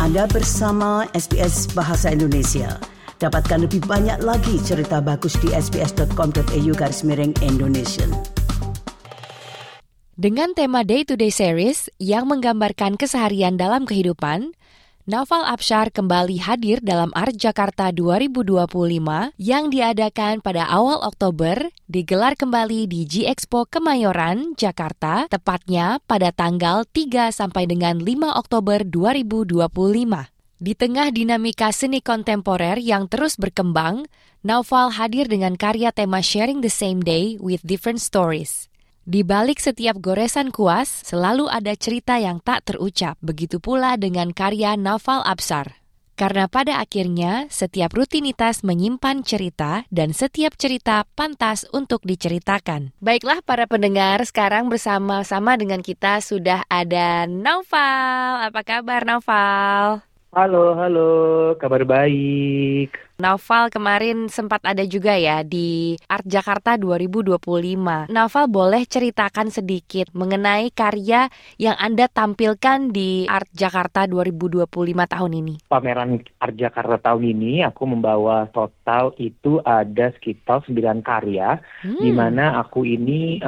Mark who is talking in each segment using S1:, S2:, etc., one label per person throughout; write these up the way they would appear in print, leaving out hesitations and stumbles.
S1: Anda bersama SBS Bahasa Indonesia. Dapatkan lebih banyak lagi cerita bagus di sbs.com.au/Indonesian.
S2: Dengan tema Day to Day Series yang menggambarkan keseharian dalam kehidupan, Naufal Absyar kembali hadir dalam Art Jakarta 2025 yang diadakan pada awal Oktober, digelar kembali di G-Expo Kemayoran, Jakarta, tepatnya pada tanggal 3 sampai dengan 5 Oktober 2025. Di tengah dinamika seni kontemporer yang terus berkembang, Naufal hadir dengan karya tema Sharing the Same Day with Different Stories. Di balik setiap goresan kuas, selalu ada cerita yang tak terucap. Begitu pula dengan karya Naufal Absyar. Karena pada akhirnya, setiap rutinitas menyimpan cerita dan setiap cerita pantas untuk diceritakan. Baiklah para pendengar, sekarang bersama-sama dengan kita sudah ada Naufal. Apa kabar Naufal?
S3: Halo, kabar baik.
S2: Naufal kemarin sempat ada juga ya di Art Jakarta 2025. Naufal boleh ceritakan sedikit mengenai karya yang Anda tampilkan di Art Jakarta 2025 tahun ini?
S3: Pameran Art Jakarta tahun ini aku membawa total itu ada sekitar 9 karya, di mana aku ini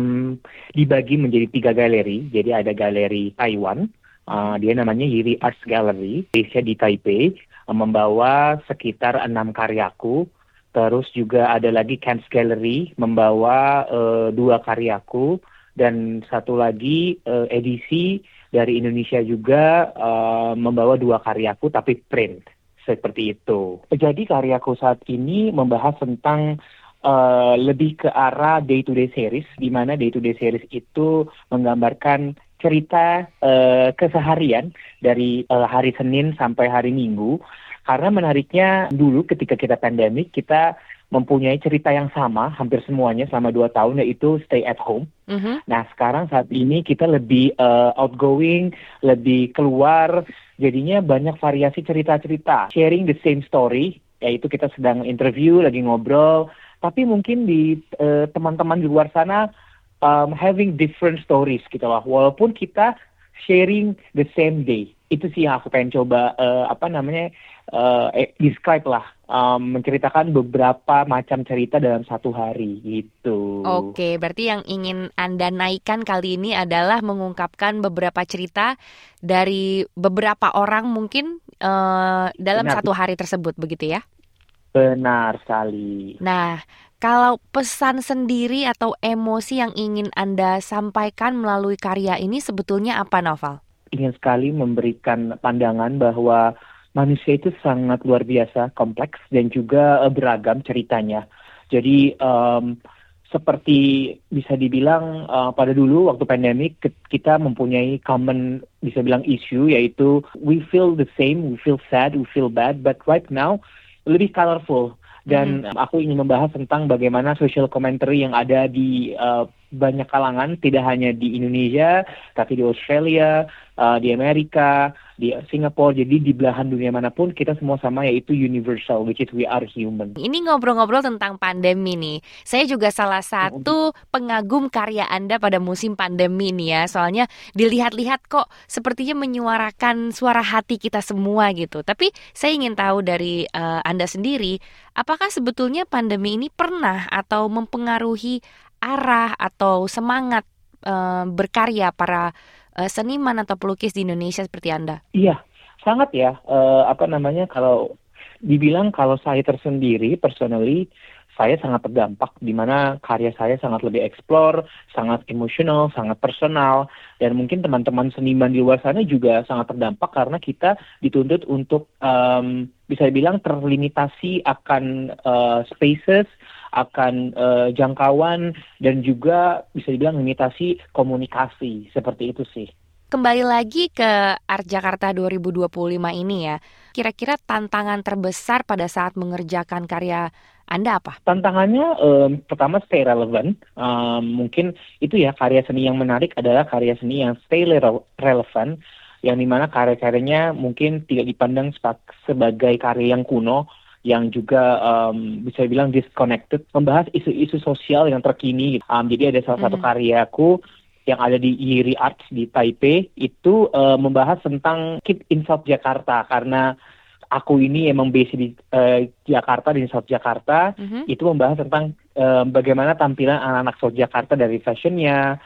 S3: dibagi menjadi 3 galeri. Jadi ada galeri Taiwan, dia namanya Yiri Arts Gallery, based di Taipei, membawa sekitar 6 karyaku. Terus juga ada lagi Cannes Gallery, membawa 2 karyaku. Dan satu lagi edisi dari Indonesia juga membawa 2 karyaku, tapi print. Seperti itu. Jadi karyaku saat ini membahas tentang lebih ke arah day-to-day series, di mana day-to-day series itu menggambarkan cerita keseharian dari hari Senin sampai hari Minggu. Karena menariknya dulu ketika kita pandemik, kita mempunyai cerita yang sama hampir semuanya selama 2 tahun, yaitu stay at home. Nah sekarang saat ini kita lebih outgoing, lebih keluar, jadinya banyak variasi cerita-cerita. Sharing the same story, yaitu kita sedang interview, lagi ngobrol, tapi mungkin di teman-teman di luar sana having different stories gitu lah. Walaupun kita sharing the same day. Itu sih yang aku pengen coba describe lah, menceritakan beberapa macam cerita dalam satu hari gitu.
S2: Oke, berarti yang ingin Anda naikkan kali ini adalah mengungkapkan beberapa cerita dari beberapa orang mungkin dalam satu hari tersebut, begitu ya?
S3: Benar sekali.
S2: Nah, kalau pesan sendiri atau emosi yang ingin Anda sampaikan melalui karya ini sebetulnya apa, Naufal?
S3: Ingin sekali memberikan pandangan bahwa manusia itu sangat luar biasa, kompleks, dan juga beragam ceritanya. Jadi seperti bisa dibilang pada dulu waktu pandemik kita mempunyai common, bisa bilang issue, yaitu we feel the same, we feel sad, we feel bad, but right now lebih colorful. Dan aku ingin membahas tentang bagaimana social commentary yang ada di banyak kalangan, tidak hanya di Indonesia, tapi di Australia, di Amerika, di Singapura. Jadi di belahan dunia manapun kita semua sama, yaitu universal, which is we are human.
S2: Ini ngobrol-ngobrol tentang pandemi nih. Saya juga salah satu pengagum karya Anda pada musim pandemi nih ya. Soalnya dilihat-lihat kok sepertinya menyuarakan suara hati kita semua gitu. Tapi saya ingin tahu dari Anda sendiri, apakah sebetulnya pandemi ini pernah atau mempengaruhi arah atau semangat berkarya para seniman atau pelukis di Indonesia seperti Anda?
S3: Iya, sangat ya. Kalau dibilang kalau saya tersendiri, personally, saya sangat terdampak, di mana karya saya sangat lebih explore, sangat emosional, sangat personal, dan mungkin teman-teman seniman di luar sana juga sangat terdampak karena kita dituntut untuk bisa dibilang terlimitasi akan spaces, akan jangkauan, dan juga bisa dibilang limitasi komunikasi, seperti itu sih.
S2: Kembali lagi ke Art Jakarta 2025 ini ya, kira-kira tantangan terbesar pada saat mengerjakan karya Anda apa?
S3: Tantangannya pertama stay relevant. Mungkin itu ya, karya seni yang menarik adalah karya seni yang stay relevant, yang dimana karya-karyanya mungkin tidak dipandang sebagai karya yang kuno, yang juga bisa dibilang disconnected, membahas isu-isu sosial yang terkini. Jadi ada salah satu karyaku yang ada di Yiri Arts di Taipei itu membahas tentang Kid in South Jakarta, karena aku ini emang base di Jakarta, di South Jakarta. Itu membahas tentang bagaimana tampilan anak-anak South Jakarta dari fashionnya,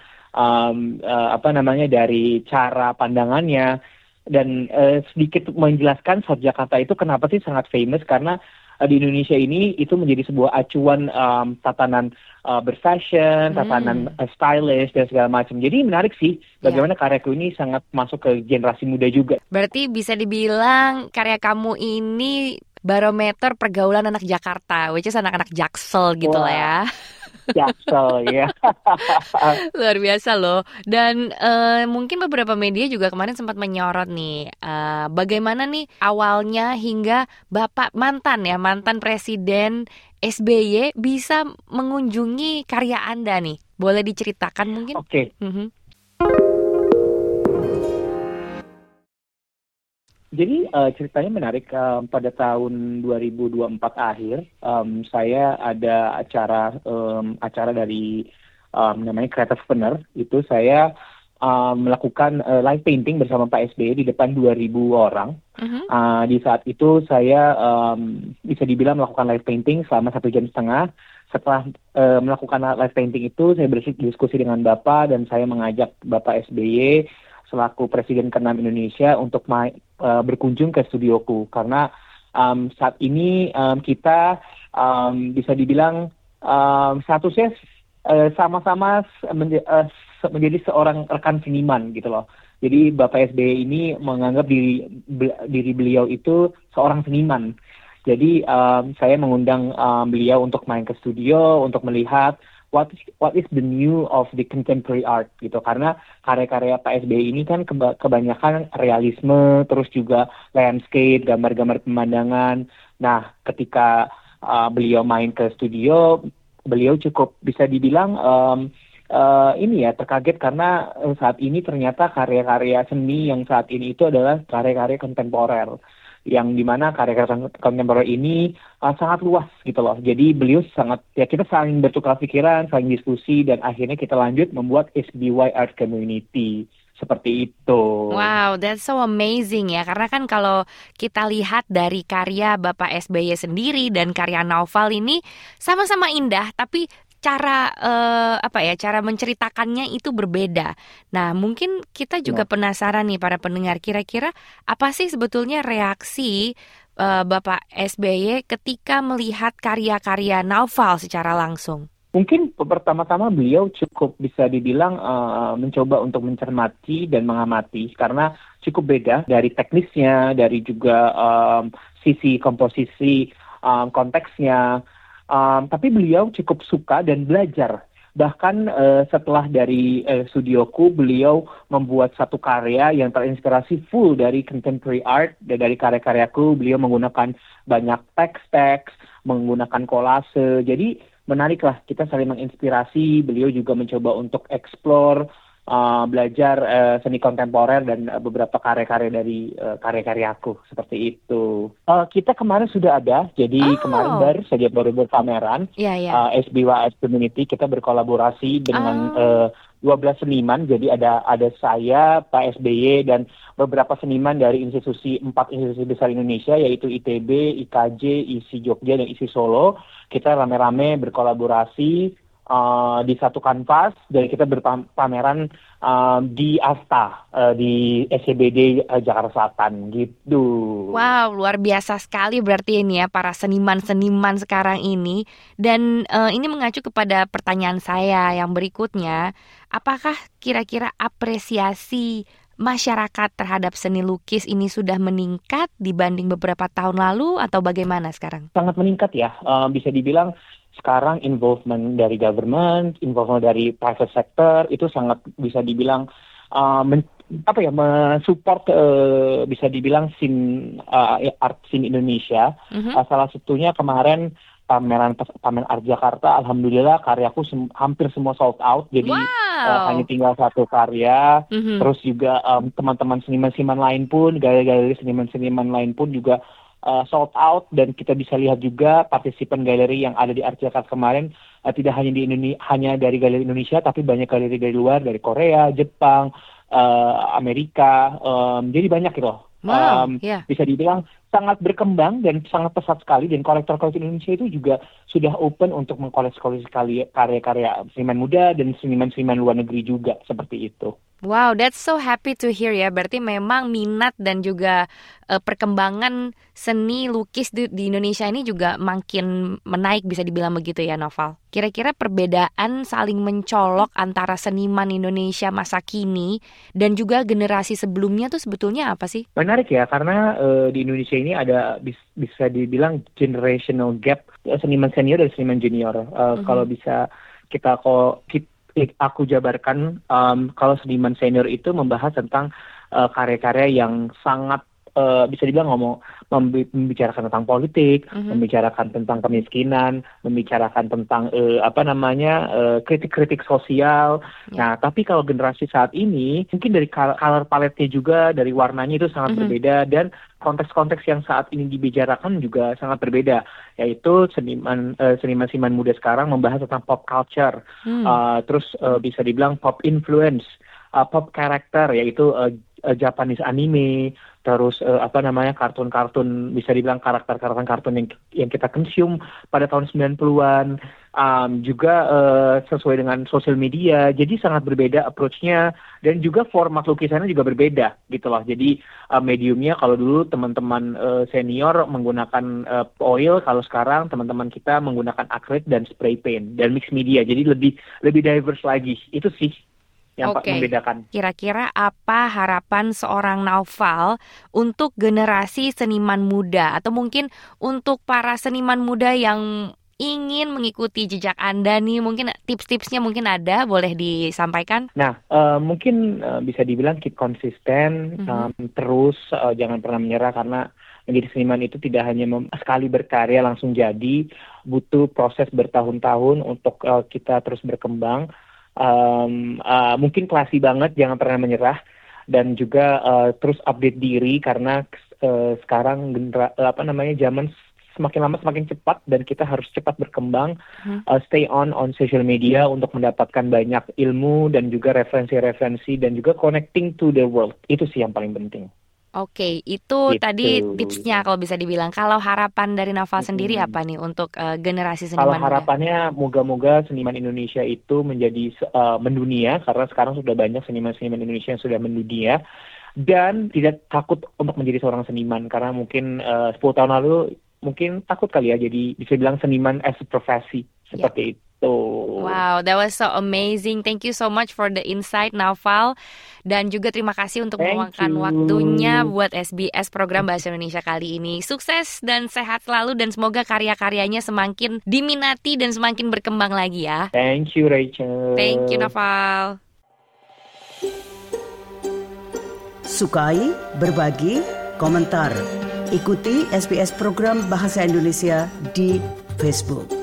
S3: dari cara pandangannya, dan sedikit menjelaskan South Jakarta itu kenapa sih sangat famous, karena di Indonesia ini itu menjadi sebuah acuan tatanan berfashion, tatanan stylish dan segala macam. Jadi menarik sih bagaimana karyaku ini sangat masuk ke generasi muda juga.
S2: Berarti bisa dibilang karya kamu ini barometer pergaulan anak Jakarta, which is anak-anak Jaksel gitu lah ya.
S3: Jaksel ya.
S2: Luar biasa loh. Dan mungkin beberapa media juga kemarin sempat menyorot nih bagaimana nih awalnya hingga mantan Presiden SBY bisa mengunjungi karya Anda nih. Boleh diceritakan mungkin?
S3: Oke. Jadi ceritanya menarik. Pada tahun 2024 akhir, saya ada acara dari namanya Creative Partner. Itu saya melakukan live painting bersama Pak SBY di depan 2.000 orang. Di saat itu saya bisa dibilang melakukan live painting selama 1,5 jam. Setelah melakukan live painting itu, saya berdiskusi dengan Bapak dan saya mengajak Bapak SBY selaku Presiden ke-6 Indonesia untuk berkunjung ke studioku, karena saat ini kita bisa dibilang statusnya sama-sama menjadi seorang rekan seniman gitu loh. Jadi Bapak SBY ini menganggap diri beliau itu seorang seniman. Jadi saya mengundang beliau untuk main ke studio untuk melihat what is the new of the contemporary art gitu, karena karya-karya Pak SBY ini kan kebanyakan realisme, terus juga landscape, gambar-gambar pemandangan. Nah, ketika beliau main ke studio, beliau cukup bisa dibilang terkaget, karena saat ini ternyata karya-karya seni yang saat ini itu adalah karya-karya kontemporer, yang dimana karya-karya kontemporer ini sangat luas gitu loh. Jadi beliau kita saling bertukar pikiran, saling diskusi, dan akhirnya kita lanjut membuat SBY Art Community. Seperti itu.
S2: Wow, that's so amazing ya. Karena kan kalau kita lihat dari karya Bapak SBY sendiri dan karya Naufal ini sama-sama indah, tapi cara menceritakannya itu berbeda. Nah, mungkin kita juga penasaran nih para pendengar, kira-kira apa sih sebetulnya reaksi Bapak SBY ketika melihat karya-karya Naufal secara langsung?
S3: Mungkin pertama-tama beliau cukup bisa dibilang mencoba untuk mencermati dan mengamati, karena cukup beda dari teknisnya, dari juga sisi komposisi, konteksnya. Tapi beliau cukup suka dan belajar. Bahkan setelah dari studioku, beliau membuat satu karya yang terinspirasi full dari contemporary art. Dan dari karya-karyaku, beliau menggunakan banyak teks-teks, menggunakan kolase. Jadi menariklah, kita saling menginspirasi. Beliau juga mencoba untuk explore, belajar seni kontemporer dan beberapa karya-karya dari karya-karyaku, seperti itu. Kita kemarin sudah ada, jadi kemarin baru berpameran. SBY Art Community, kita berkolaborasi dengan 12 seniman. Jadi ada saya, Pak SBY, dan beberapa seniman dari 4 institusi besar Indonesia, yaitu ITB, IKJ, ISI Jogja, dan ISI Solo. Kita rame-rame berkolaborasi di satu kanvas, dan kita berpameran di Asta, di SCBD Jakarta Selatan gitu.
S2: Wow, luar biasa sekali berarti ini ya para seniman-seniman sekarang ini. Dan ini mengacu kepada pertanyaan saya yang berikutnya, apakah kira-kira apresiasi masyarakat terhadap seni lukis ini sudah meningkat dibanding beberapa tahun lalu atau bagaimana sekarang?
S3: Sangat meningkat ya, bisa dibilang sekarang involvement dari government, involvement dari private sector itu sangat bisa dibilang mensupport bisa dibilang art scene Indonesia. Salah satunya kemarin pameran Art Jakarta, alhamdulillah karyaku hampir semua sold out. Jadi hanya tinggal satu karya. Terus juga teman-teman seniman-seniman lain pun, galeri-galeri seniman-seniman lain pun juga sold out, dan kita bisa lihat juga partisipan galeri yang ada di Art Jakarta kemarin tidak hanya hanya dari galeri Indonesia, tapi banyak galeri dari luar, dari Korea, Jepang, Amerika, jadi banyak gitu. Bisa dibilang sangat berkembang dan sangat pesat sekali, dan kolektor-kolektor Indonesia itu juga sudah open untuk mengkoleksi karya-karya seniman muda dan seniman-seniman luar negeri juga, seperti itu.
S2: Wow, that's so happy to hear ya. Berarti memang minat dan juga perkembangan seni lukis di Indonesia ini juga makin menaik, bisa dibilang begitu ya, Noval. Kira-kira perbedaan saling mencolok antara seniman Indonesia masa kini dan juga generasi sebelumnya tuh sebetulnya apa sih?
S3: Menarik ya, karena di Indonesia ini ada bisa dibilang generational gap, seniman senior dan seniman junior. Kalau bisa aku jabarkan, kalau seniman senior itu membahas tentang karya-karya yang sangat bisa dibilang membicarakan tentang politik, membicarakan tentang kemiskinan, membicarakan tentang kritik-kritik sosial. Nah, tapi kalau generasi saat ini mungkin dari color palette-nya juga, dari warnanya itu sangat berbeda, dan konteks-konteks yang saat ini dibicarakan juga sangat berbeda, yaitu seniman muda sekarang membahas tentang pop culture, terus bisa dibilang pop influence, pop character, yaitu Japanese anime, terus kartun-kartun, bisa dibilang karakter-karakter kartun yang kita consume pada tahun 90-an, juga sesuai dengan sosial media, jadi sangat berbeda approach-nya, dan juga format lukisannya juga berbeda gitu loh. Jadi mediumnya, kalau dulu teman-teman senior menggunakan oil, kalau sekarang teman-teman kita menggunakan acrylic dan spray paint dan mixed media, jadi lebih diverse lagi. Itu sih yang membedakan.
S2: Kira-kira apa harapan seorang Naufal untuk generasi seniman muda, atau mungkin untuk para seniman muda yang ingin mengikuti jejak Anda nih? Mungkin tips-tipsnya mungkin ada, boleh disampaikan?
S3: Nah, mungkin bisa dibilang keep konsisten, terus jangan pernah menyerah, karena menjadi seniman itu tidak hanya sekali berkarya langsung jadi, butuh proses bertahun-tahun untuk kita terus berkembang. Mungkin klasi banget, jangan pernah menyerah, dan juga terus update diri, karena sekarang zaman semakin lama semakin cepat, dan kita harus cepat berkembang. Stay on social media untuk mendapatkan banyak ilmu dan juga referensi dan juga connecting to the world. Itu sih yang paling penting.
S2: Oke, itu tadi tipsnya kalau bisa dibilang. Kalau harapan dari Naufal sendiri apa nih untuk generasi seniman muda?
S3: Kalau harapannya moga-moga seniman Indonesia itu menjadi mendunia, karena sekarang sudah banyak seniman-seniman Indonesia yang sudah mendunia, dan tidak takut untuk menjadi seorang seniman, karena mungkin 10 tahun lalu mungkin takut kali ya, jadi bisa bilang seniman as a profesi, seperti itu.
S2: Wow, that was so amazing. Thank you so much for the insight, Naufal. Dan juga terima kasih untuk meluangkan waktunya buat SBS program Bahasa Indonesia kali ini. Sukses dan sehat selalu, dan semoga karya-karyanya semakin diminati dan semakin berkembang lagi ya.
S3: Thank you, Rachel.
S2: Thank you, Naufal.
S1: Sukai, berbagi, komentar. Ikuti SBS program Bahasa Indonesia di Facebook.